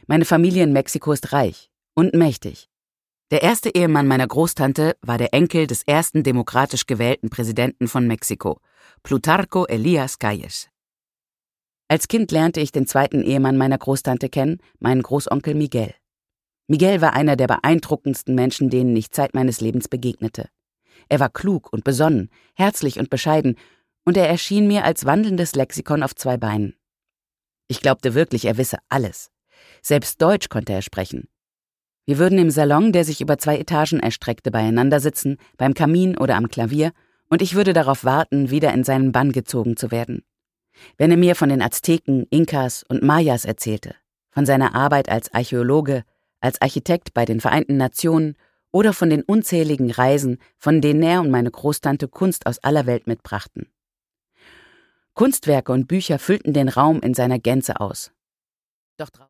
Meine Familie in Mexiko ist reich und mächtig. Der erste Ehemann meiner Großtante war der Enkel des ersten demokratisch gewählten Präsidenten von Mexiko, Plutarco Elías Calles. Als Kind lernte ich den zweiten Ehemann meiner Großtante kennen, meinen Großonkel Miguel. Miguel war einer der beeindruckendsten Menschen, denen ich Zeit meines Lebens begegnete. Er war klug und besonnen, herzlich und bescheiden, und er erschien mir als wandelndes Lexikon auf zwei Beinen. Ich glaubte wirklich, er wisse alles. Selbst Deutsch konnte er sprechen. Wir würden im Salon, der sich über 2 Etagen erstreckte, beieinander sitzen, beim Kamin oder am Klavier, und ich würde darauf warten, wieder in seinen Bann gezogen zu werden. Wenn er mir von den Azteken, Inkas und Mayas erzählte, von seiner Arbeit als Archäologe, als Architekt bei den Vereinten Nationen oder von den unzähligen Reisen, von denen er und meine Großtante Kunst aus aller Welt mitbrachten. Kunstwerke und Bücher füllten den Raum in seiner Gänze aus. Doch